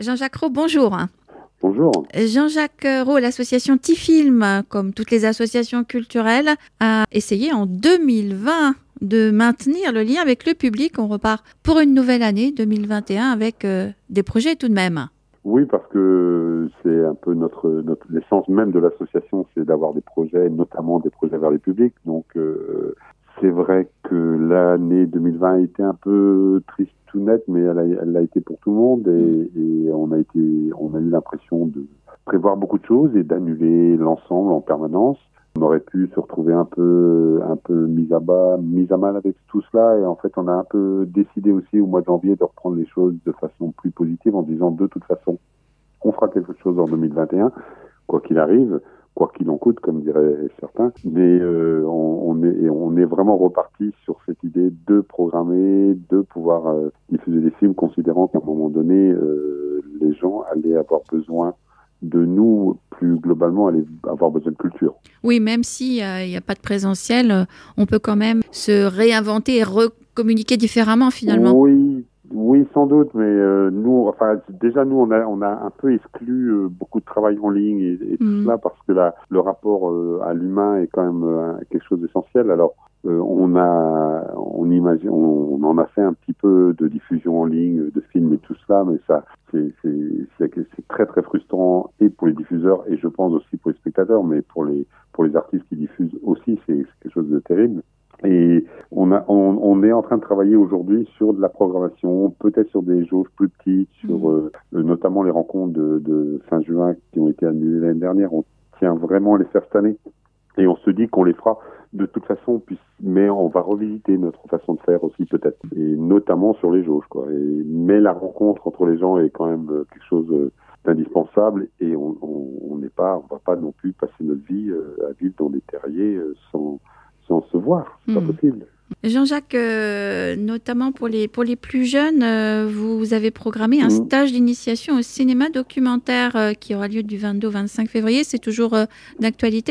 Jean-Jacques Roux, bonjour. Bonjour. Jean-Jacques Roux, l'association Tifilm, comme toutes les associations culturelles, a essayé en 2020 de maintenir le lien avec le public. On repart pour une nouvelle année 2021 avec des projets tout de même. Oui, parce que c'est un peu l'essence même de l'association, c'est d'avoir des projets, notamment des projets vers les publics. Donc c'est vrai que l'année 2020 a été un peu triste tout net, mais elle l'a été pour tout le monde et on a eu l'impression de prévoir beaucoup de choses et d'annuler l'ensemble en permanence. On aurait pu se retrouver un peu mis à mal avec tout cela, et en fait on a un peu décidé aussi au mois de janvier de reprendre les choses de façon plus positive en disant de toute façon on fera quelque chose en 2021, quoi qu'il arrive, quoi qu'il en coûte, comme diraient certains. Mais on est vraiment reparti sur cette idée de programmer, de pouvoir diffuser des films, considérant qu'à un moment donné, les gens allaient avoir besoin de nous, plus globalement, allaient avoir besoin de culture. Oui, même s'il n'y a pas de présentiel, on peut quand même se réinventer et recommuniquer différemment finalement. Oui, sans doute, mais nous, on a un peu exclu beaucoup de travail en ligne et tout cela parce que le rapport à l'humain est quand même quelque chose d'essentiel. Alors, on en a fait un petit peu de diffusion en ligne de films et tout cela, mais ça, c'est très très frustrant et pour les diffuseurs et je pense aussi pour les spectateurs, mais pour les artistes qui diffusent aussi, c'est quelque chose de terrible. Et on est en train de travailler aujourd'hui sur de la programmation, peut-être sur des jauges plus petites, sur notamment les rencontres de fin juin qui ont été annulées l'année dernière. On tient vraiment à les faire cette année. Et on se dit qu'on les fera de toute façon, mais on va revisiter notre façon de faire aussi peut-être, et notamment sur les jauges, quoi. Mais la rencontre entre les gens est quand même quelque chose d'indispensable, et on va pas non plus passer notre vie à vivre dans des terriers sans se voir, c'est pas possible. Jean-Jacques, notamment pour les plus jeunes, vous avez programmé un stage d'initiation au cinéma documentaire qui aura lieu du 22 au 25 février. C'est toujours d'actualité ?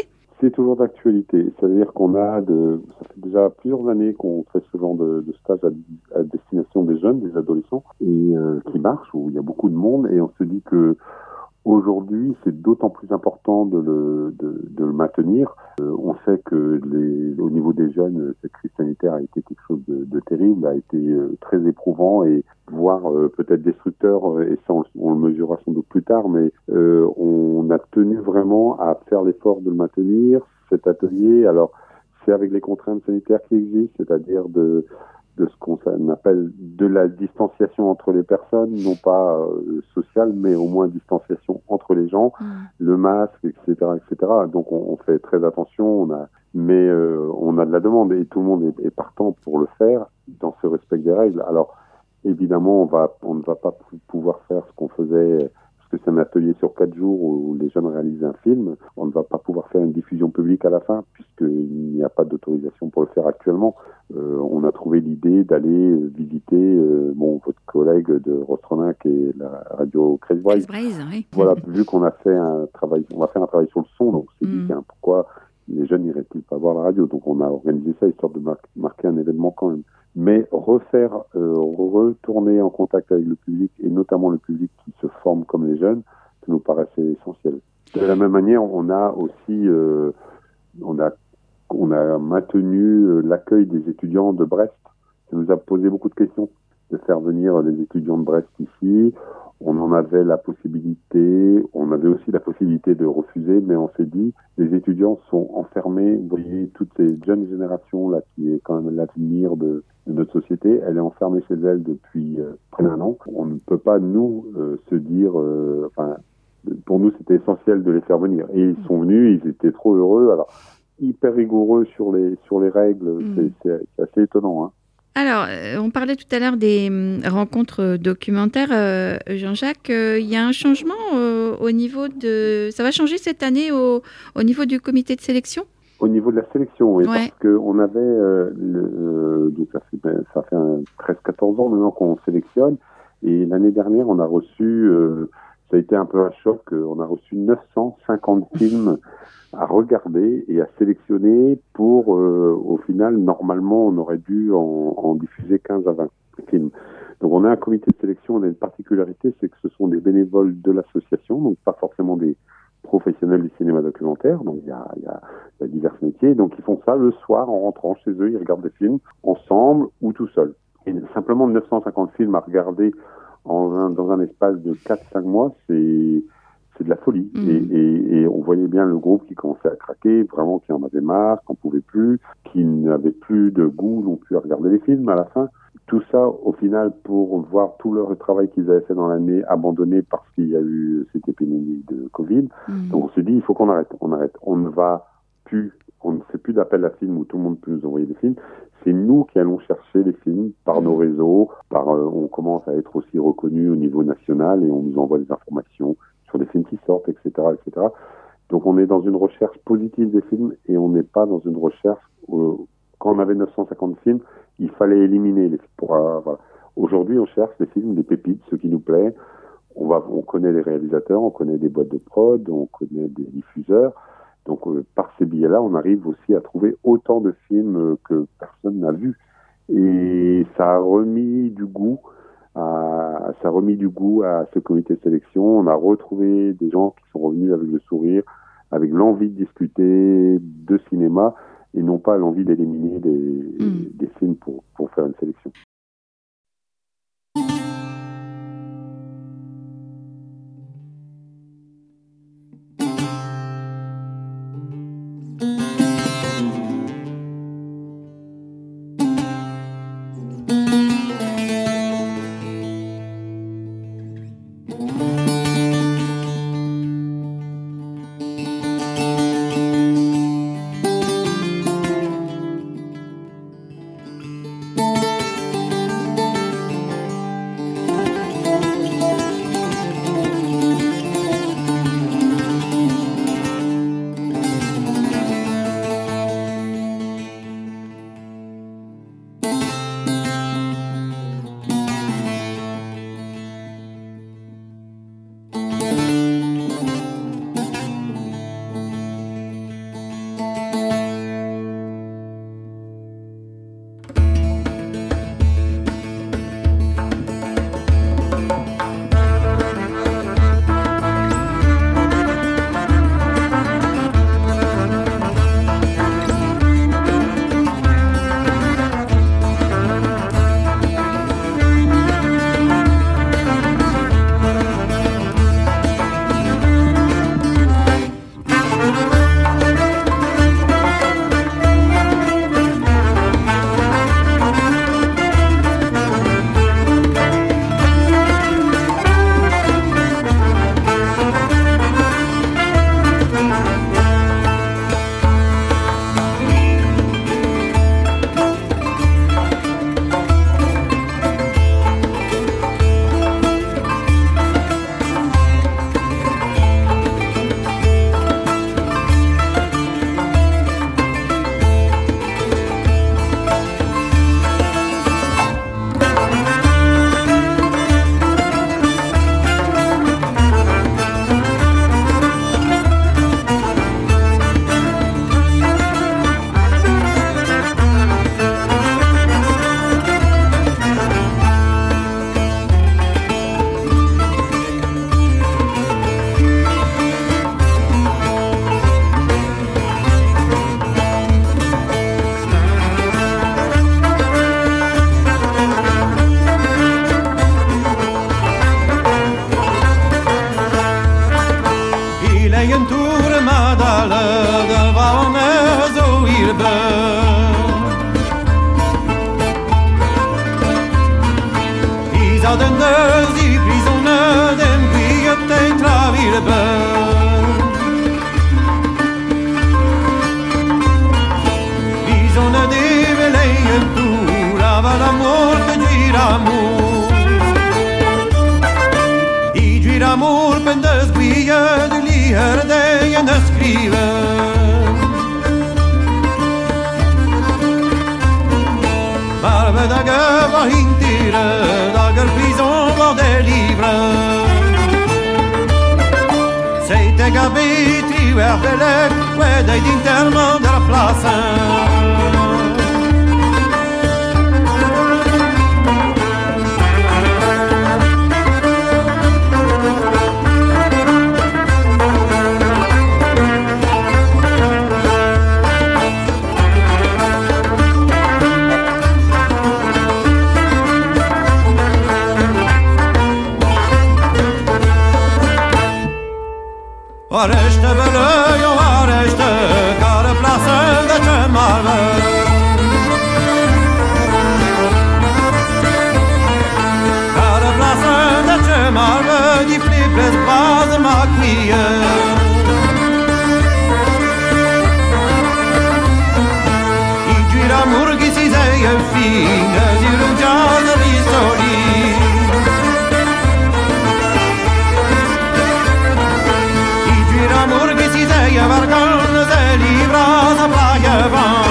C'est toujours d'actualité. C'est-à-dire ça fait déjà plusieurs années qu'on fait ce genre de stage à destination des jeunes, des adolescents, et qui marche, où il y a beaucoup de monde, et on se dit que aujourd'hui, c'est d'autant plus important de le maintenir. On sait que au niveau des jeunes, cette crise sanitaire a été quelque chose de terrible, a été très éprouvant et voire peut-être destructeur, et ça on le mesurera sans doute plus tard, mais on a tenu vraiment à faire l'effort de le maintenir, cet atelier. Alors, c'est avec les contraintes sanitaires qui existent, c'est-à-dire de ce qu'on appelle de la distanciation entre les personnes, non pas sociale, mais au moins distanciation entre les gens, le masque, etc., etc. Donc on fait très attention, mais on a de la demande et tout le monde est partant pour le faire dans ce respect des règles. Alors évidemment, on ne va pas pouvoir faire ce qu'on faisait, parce que c'est un atelier sur 4 jours où les jeunes réalisent un film. On ne va pas pouvoir faire une diffusion publique à la fin, puisqu'il n'y a pas d'autorisation pour le faire actuellement. On a trouvé l'idée d'aller visiter votre collègue de Rostronac et la radio Crève-Braise. Oui. Voilà, vu qu'on a fait on va faire un travail sur le son, donc on s'est dit, tiens, pourquoi les jeunes n'iraient-ils pas voir la radio? Donc on a organisé ça, histoire de marquer un événement quand même. Mais retourner en contact avec le public, et notamment le public qui se forme comme les jeunes, ça nous paraissait essentiel. De la même manière, on a aussi on a maintenu l'accueil des étudiants de Brest. Ça nous a posé beaucoup de questions de faire venir les étudiants de Brest ici. On avait aussi la possibilité de refuser, mais on s'est dit, les étudiants sont enfermés. Vous voyez, toute cette jeune génération là, qui est quand même l'avenir de notre société, elle est enfermée chez elle depuis près d'1 an. On ne peut pas, nous, se dire... pour nous, c'était essentiel de les faire venir. Et ils sont venus, ils étaient trop heureux. Alors, hyper rigoureux sur les règles, c'est assez étonnant, hein. Alors, on parlait tout à l'heure des rencontres documentaires. Jean-Jacques, il y a un changement au niveau de... Ça va changer cette année au niveau du comité de sélection ? Au niveau de la sélection, oui, parce qu'on avait... ça fait 13-14 ans maintenant qu'on sélectionne. Et l'année dernière, on a reçu... ça a été un peu un choc. On a reçu 950 films à regarder et à sélectionner pour, au final, normalement, on aurait dû en diffuser 15 à 20 films. Donc on a un comité de sélection, on a une particularité, c'est que ce sont des bénévoles de l'association, donc pas forcément des professionnels du cinéma documentaire, donc il y a divers métiers, donc ils font ça le soir en rentrant chez eux, ils regardent des films ensemble ou tout seuls. Et simplement 950 films à regarder dans un espace de 4-5 mois, c'est de la folie. Et on voyait bien le groupe qui commençait à craquer, vraiment qui en avait marre, qui n'en pouvait plus, qui n'avait plus de goût non plus à regarder les films à la fin. Tout ça, au final, pour voir tout leur travail qu'ils avaient fait dans l'année abandonné parce qu'il y a eu cette épidémie de Covid. Donc on s'est dit, il faut qu'on arrête. On ne va plus, on ne fait plus d'appel à films où tout le monde peut nous envoyer des films. C'est nous qui allons chercher les films par nos réseaux, on commence à être aussi reconnus au niveau national et on nous envoie des informations sur des films qui sortent, etc., etc. Donc on est dans une recherche positive des films et on n'est pas dans une recherche quand on avait 950 films, il fallait éliminer les films. Voilà. Aujourd'hui, on cherche les films, les pépites, ceux qui nous plaisent. On connaît les réalisateurs, on connaît des boîtes de prod, on connaît des diffuseurs. Donc par ces biais-là, on arrive aussi à trouver autant de films que personne n'a vu. Et ça a remis du goût à ce comité de sélection. On a retrouvé des gens qui sont revenus avec le sourire, avec l'envie de discuter de cinéma et non pas l'envie d'éliminer des films pour faire une sélection. Orește belăiu, orește, care plasă de ce mare. Care plasă de ce mare, di flipres bază maquie. I gira murghi si zeie fine, di rugiada ristori. Amor che si deia vargando se libra sa playa van.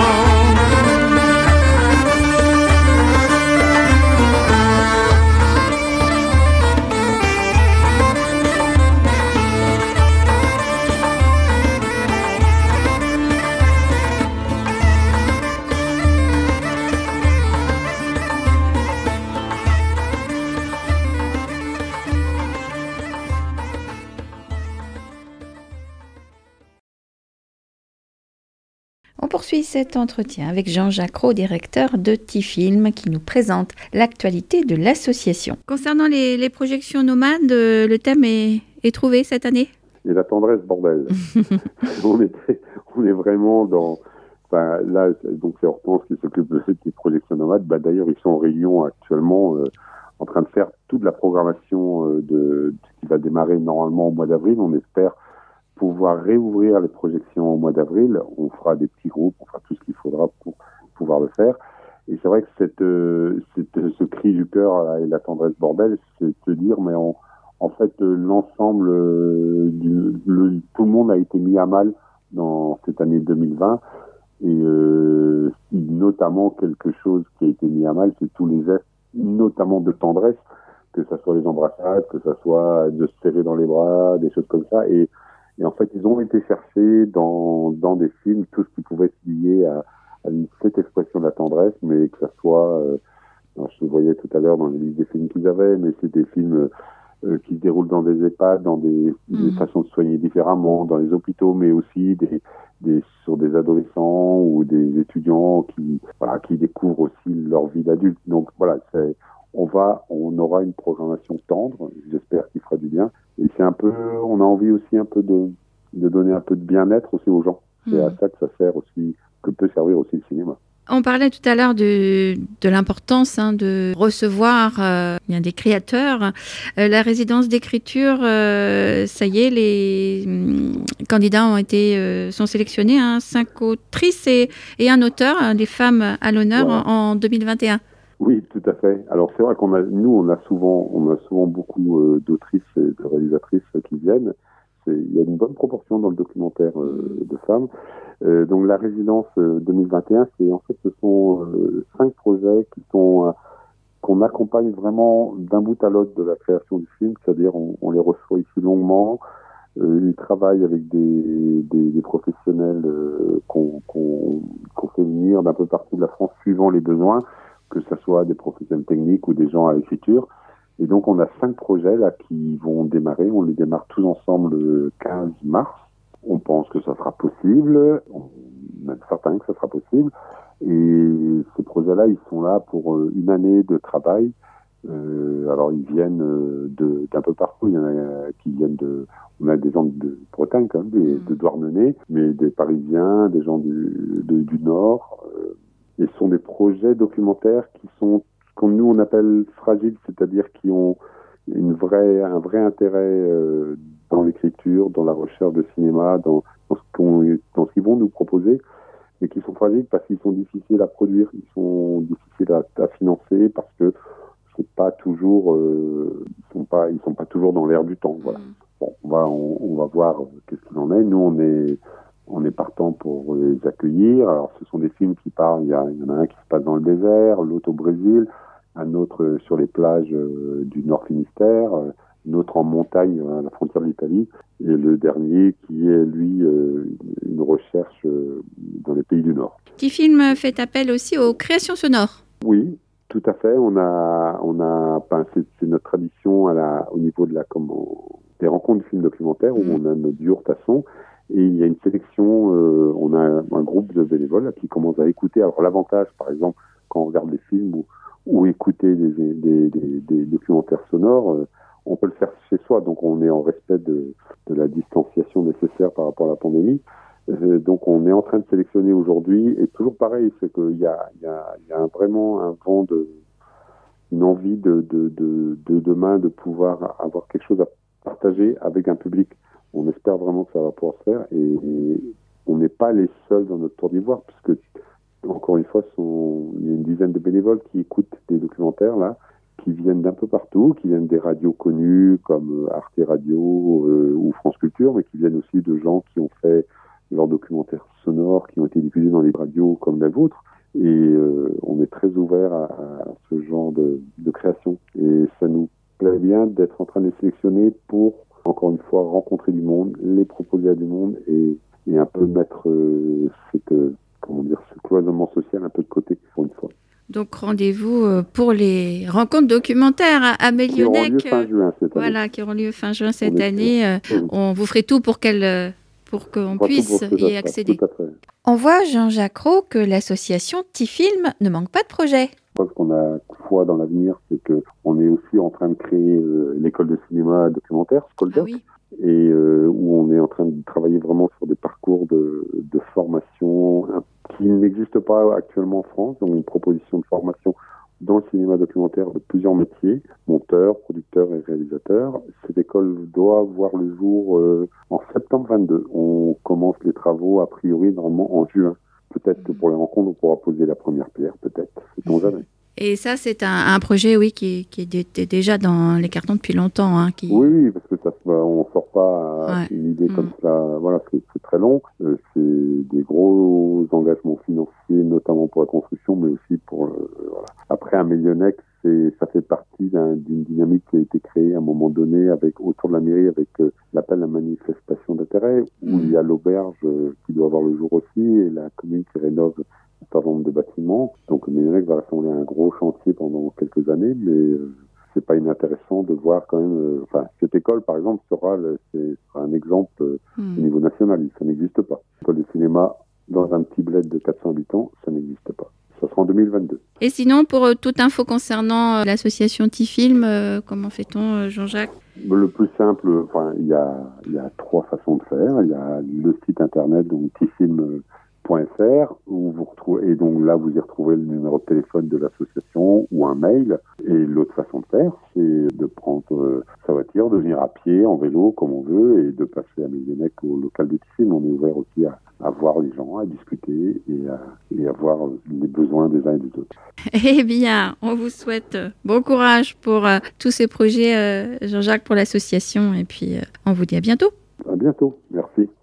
On poursuit cet entretien avec Jean-Jacques Roux, directeur de TIFilm, qui nous présente l'actualité de l'association. Concernant les projections nomades, le thème est trouvé cette année ? Et la tendresse, bordel. on est vraiment dans... Enfin, là, donc c'est Hortense qui s'occupe de ces projections nomades. D'ailleurs, ils sont en réunion actuellement en train de faire toute la programmation qui va démarrer normalement au mois d'avril. On espère pouvoir réouvrir les projections au mois d'avril. On fera des petits groupes, on fera tout ce qu'il faudra pour pouvoir le faire. Et c'est vrai que ce cri du cœur là, et la tendresse bordel, c'est de se dire, mais en fait, l'ensemble, tout le monde a été mis à mal dans cette année 2020. Et notamment quelque chose qui a été mis à mal, c'est tous les gestes, notamment de tendresse, que ça soit les embrassades, que ça soit de se serrer dans les bras, des choses comme ça. Et en fait, ils ont été chercher dans des films tout ce qui pouvait se lier à cette expression de la tendresse, mais que ça soit, je le voyais tout à l'heure dans les listes des films qu'ils avaient, mais c'est des films qui se déroulent dans des EHPAD, dans des façons de soigner différemment, dans les hôpitaux, mais aussi sur des adolescents ou des étudiants qui découvrent aussi leur vie d'adulte. Donc voilà, on aura une programmation tendre, j'espère qu'il fera du bien. Et c'est un peu, on a envie aussi un peu de donner un peu de bien-être aussi aux gens. C'est à ça que ça sert aussi, que peut servir aussi le cinéma. On parlait tout à l'heure de l'importance de recevoir des créateurs. La résidence d'écriture, ça y est, les candidats sont sélectionnés, 5 autrices et un auteur, des femmes à l'honneur en 2021. Oui, tout à fait. Alors c'est vrai qu'on a souvent beaucoup d'autrices et de réalisatrices qui viennent. Il y a une bonne proportion dans le documentaire de femmes. Donc la résidence 2021, ce sont 5 projets qu'on accompagne vraiment d'un bout à l'autre de la création du film, c'est-à-dire on les reçoit ici longuement. Ils travaillent avec des professionnels qu'on fait venir d'un peu partout de la France suivant les besoins, que ce soit des professionnels techniques ou des gens à l'écriture. Et donc on a 5 projets là qui vont démarrer. On les démarre tous ensemble le 15 mars. On pense que ça sera possible. On est certain que ça sera possible. Et ces projets-là, ils sont là pour une année de travail. Alors ils viennent d'un peu partout. Il y en a qui viennent on a des gens de Bretagne quand même, de Douarnenez, mais des Parisiens, des gens du Nord. Et ce sont des projets documentaires qui sont ce qu'on nous on appelle fragiles, c'est-à-dire qui ont un vrai intérêt dans l'écriture, dans la recherche de cinéma, dans ce qu'ils vont nous proposer, mais qui sont fragiles parce qu'ils sont difficiles à produire, ils sont difficiles à financer parce que c'est pas toujours, ils sont pas toujours dans l'air du temps. Voilà. Bon, on va voir qu'est-ce qu'il en est. Nous on est partant pour les accueillir. Alors, ce sont des films qui parlent. Il y en a un qui se passe dans le désert, l'autre au Brésil, un autre sur les plages du Nord Finistère, un autre en montagne à la frontière de l'Italie, et le dernier qui est, lui, une recherche dans les pays du Nord. TIFilm fait appel aussi aux créations sonores. Oui, tout à fait. C'est notre tradition au niveau de des rencontres de films documentaires où on a notre duo à son. Et il y a une sélection, on a un groupe de bénévoles là, qui commence à écouter. Alors l'avantage, par exemple, quand on regarde des films ou écouter des documentaires sonores, on peut le faire chez soi, donc on est en respect de la distanciation nécessaire par rapport à la pandémie. Donc on est en train de sélectionner aujourd'hui, et toujours pareil, c'est qu'il y a vraiment un vent une envie de demain de pouvoir avoir quelque chose à partager avec un public. On espère vraiment que ça va pouvoir se faire, et on n'est pas les seuls dans notre tour d'ivoire, puisque encore une fois, il y a une dizaine de bénévoles qui écoutent des documentaires là, qui viennent d'un peu partout, qui viennent des radios connues comme Arte Radio ou France Culture, mais qui viennent aussi de gens qui ont fait leurs documentaires sonores, qui ont été diffusés dans les radios comme la vôtre. Et on est très ouvert à ce genre de création. Et ça nous plaît bien d'être en train de les sélectionner pour, encore une fois, rencontrer du monde, les proposer à du monde et un peu mettre ce cloisonnement social un peu de côté, pour une fois. Donc rendez-vous pour les rencontres documentaires à Mélionec, qui auront lieu fin juin cette année. Voilà, qui auront lieu fin juin cette année. On vous ferait tout pour qu'on puisse y accéder. Tout à fait. On voit, Jean-Jacques Roux, que l'association Tifilm ne manque pas de projets. Ce qu'on a foi dans l'avenir, c'est qu'on est aussi en train de créer l'école de cinéma documentaire, Skoldoc, et où on est en train de travailler vraiment sur des parcours de formation qui n'existent pas actuellement en France, donc une proposition de formation dans le cinéma documentaire de plusieurs métiers, monteurs, producteurs et réalisateurs. Cette école doit voir le jour en septembre 22. On commence les travaux a priori normalement en juin. Peut-être que pour les rencontres, on pourra poser la première pierre, peut-être. Sait-on jamais. Et ça, c'est un projet, oui, qui était déjà dans les cartons depuis longtemps. Hein, Oui, parce que on ne sort pas une idée comme ça. Voilà, c'est très long. C'est des gros engagements financiers, notamment pour la construction, mais aussi pour... voilà. Après, à Mélionec, ça fait partie d'une dynamique qui a été créée à un moment donné autour de la mairie avec l'appel à manifestation d'intérêt, où il y a l'auberge qui doit avoir le jour aussi, et la commune qui rénove un certain nombre de bâtiments. Donc Mélionec va rassembler un gros chantier pendant quelques années, mais c'est pas inintéressant de voir quand même... cette école, par exemple, sera un exemple au niveau national. Ça n'existe pas. L'école de cinéma dans un petit bled de 400 habitants, ça n'existe pas. Ça sera en 2022. Et sinon, pour toute info concernant l'association Tifilm, comment fait-on, Jean-Jacques ? Le plus simple, il y a 3 façons de faire. Il y a le site internet, donc tifilm.fr, où vous retrouvez, et donc là vous y retrouvez le numéro de téléphone de l'association ou un mail. Et l'autre façon de faire, c'est de prendre sa voiture, de venir à pied, en vélo, comme on veut, et de passer à Mélionec au local de Tifilm. On est ouvert aussi à voir les gens, à discuter et à voir les besoins des uns et des autres. Eh bien, on vous souhaite bon courage pour tous ces projets, Jean-Jacques, pour l'association, et puis on vous dit à bientôt. À bientôt, merci.